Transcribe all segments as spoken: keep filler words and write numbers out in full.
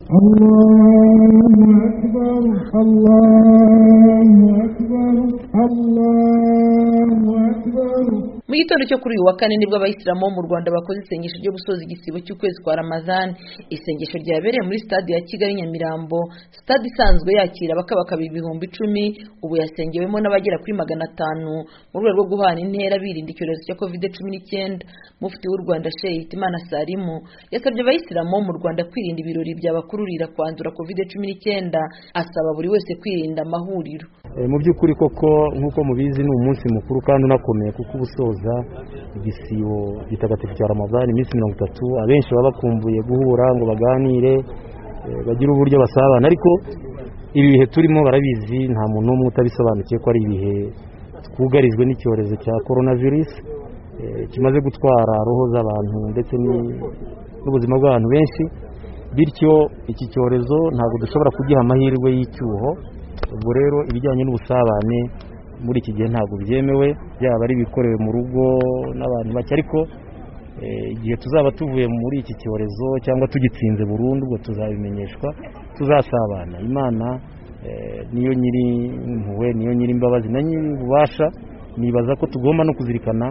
Allahu akbar, Allahu akbar, Allahu akbar. Mu gitondo cyo kuri uyu wa kane nibwo abayisilamu bo mu Rwanda bakoze isengesho ryo gusoza igisibo cy'ukwezi kwa Ramadhan. Isengesho ryabereye muri stade ya Kigali Nyamirambo, stade isanzwe yakira abakabakaba ibihumbi icumi, ubu yasengewemo n'abagera kuri magana atanu mu rwego rwo guhana intera birinda icyorezo cya covid cumi n'icyenda. Mufti w'u Rwanda Sheikh Hitimana Salimu yasabye abayisilamu bo mu Rwanda kwirinda ibirori byabakururira kwandura covid cumi n'icyenda, asaba buri wese kwirinda amahuriro. Mu by'ukuri koko nk'uko mubizi ni umunsi mukuru kandi unakomeye kuko ubusoza igisibo gitagatifu cya Ramadhan iminsi mirongo itatu, abenshi baba bakumbuye guhura ngo baganire bagire uburyo basabana, ariko ibi bihe turimo barabizi nta muntu n'umwe utabisobanukiye ko ari ibihe twugarijwe n'icyorezo cya coronavirus kimaze gutwara roho z'abantu ndetse n'ubuzima bw'abantu benshi. Bityo iki cyorezo ntabwo dushobora kugiha amahirwe y'icyuho. Ubwo rero ibijyanye n'ubusabane muri iki gihe ntabwo byemewe, byaba ari bikorewe mu rugo n'abantu bake, ariko igihe tuzaba tuvuye muri iki cyorezo cyangwa tugitsinze burundu ubwo tuzabimenyeshwa, tuzasabana. Imana niyo nyiri impuhwe, niyo nyiri imbabazi na nyiri ububasha. Nibaza ko tugomba no kuzirikana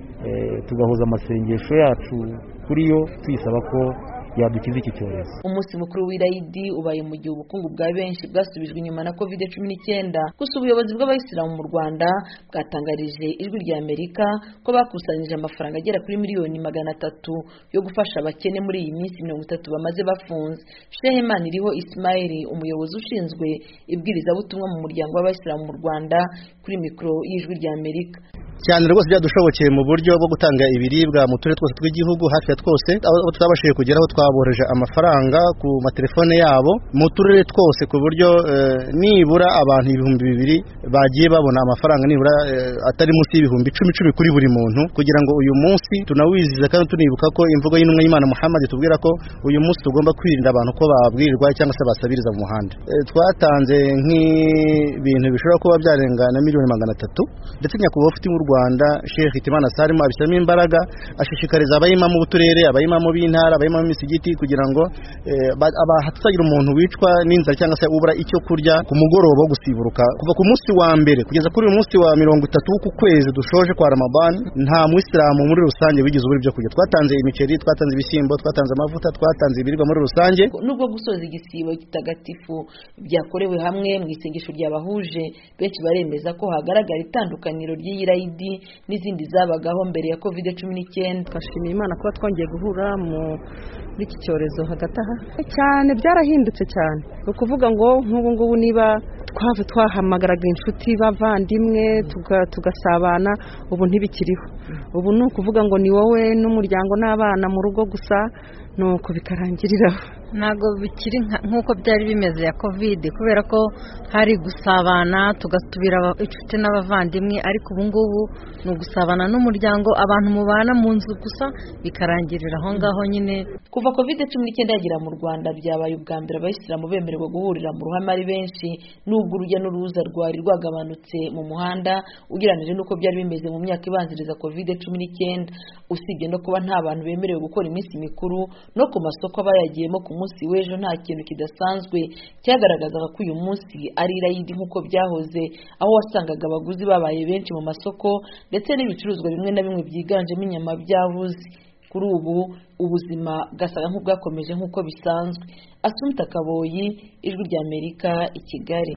tugahuza amasengesho yacu kuri yo tuyisaba ko yadukiza iki cyorezo. Umunsi mukuru w'Irayidi ubaye mu gihe ubukungu bwa benshi bwasubijwe inyuma na covid cumi n'icyenda. Gusa ubuyobozi bw'abayisilamu mu Rwanda bwatangarije Ijwi rya Amerika ko bakusanyije amafaranga agera kuri miliyoni magana atatu yo gufasha abakene muri iyi minsi mirongo itatu bamaze bafunze. Sheikh Maniriho Ismail, umuyobozi ushinzwe ibwirizabutumwa mu muryango w'abayisilamu mu Rwanda, kuri mikoro y'Ijwi rya Amerika. Cyane rwose byadushobokeye mu buryo bwo gutanga ibiribwa mu turere twose tw'igihugu hafi ya twose, aho tutabashije kugeraho twabohereje amafaranga ku matelefone yabo mu turere twose, ku buryo e, nibura abantu ibihumbi bibiri bagiye babona amafaranga nibura e, atari munsi y'ibihumbi icumi icumi kuri buri muntu, kugira ngo uyu munsi tunawiziza kandi tunibuka ko imvugo y'intumwa y'Imana Muhammad tubwira ko uyu munsi tugomba kwirinda abantu ko babwirirwa cyangwa se basabiriza mu muhanda. E, twatanze nk'ibintu bishobora kuba byarengana miliyoni magana atatu, ndetse nyakubahwa ufite mu Rwanda Sheikh Hitimana Salimu abishyiramo imbaraga, ashishikariza abayimamu b'uturere, abayimamu b'intara, abayimamu b'imisigiti kugira ngo hatazagira umuntu wicwa n'inzara cyangwa se ubura icyo kurya ku mugoroba wo gusiburuka kuva ku munsi wa mbere kugeza kuri uyu munsi wa mirongo itatu w'uku kwezi dushoje kwa Ramadan. Nta Muislamu muri rusange wigize ubura ibyo kurya. Twatanze imiceri, twatanze ibishyimbo, twatanze amavuta, twatanze ibiribwa muri rusange. Nubwo gusoza igisibo kitagatifu byakorewe hamwe mu isengesho ryabahuje, benshi baremeza ko hagaragara itandukaniro ry'Irayidi n'izindi zabagaho mbere ya covid cumi n'icyenda. Twashimiye Imana kuba twongeye guhura mu iki cyorezo hagati aha cyane, byarahindutse cyane. Ukuvuga ngo nk'ubu ngubu niba twava twahamagaraga inshuti bavandimwe tugasabana, ubu ntibikiriho. Ubu ni ukuvuga ngo ni wowe n'umuryango n'abana mu rugo gusa, nuko bikarangiriraho. Ntago bikiri nk'uko byari bimeze ya covid, kubera ko hari gusabana tugasubira inshuti n'abavandimwe, ariko ubu ngubu ni ugusabana n'umuryango, abantu mubana mu nzu gusa, bikarangirira aho ngaho nyine. Kuva covid cumi n'icyenda yagera mu Rwanda byabaye ubwa mbere abayisilamu bemererwa guhurira mu ruhame ari benshi, nubwo urujya n'uruza rwari rwagabanutse mu muhanda ugereranije n'uko byari bimeze mu myaka ibanziriza covid cumi n'icyenda. Usibye no kuba nta bantu bemerewe gukora iminsi mikuru, no ku masoko abayagiyemo ku munsi w'ejo nta kintu kidasanzwe cyagaragazaga ko uyu munsi ari Irayidi nk'uko byahoze, aho wasangaga abaguzi babaye benshi mu masoko ndetse n'ibicuruzwa bimwe na bimwe byiganjemo inyama byabuze. Kuri ubu ubuzima bwasaga nk'ubwakomeje nk'uko bisanzwe. Asumta Kaboyi, Ijwi rya Amerika, i Kigali.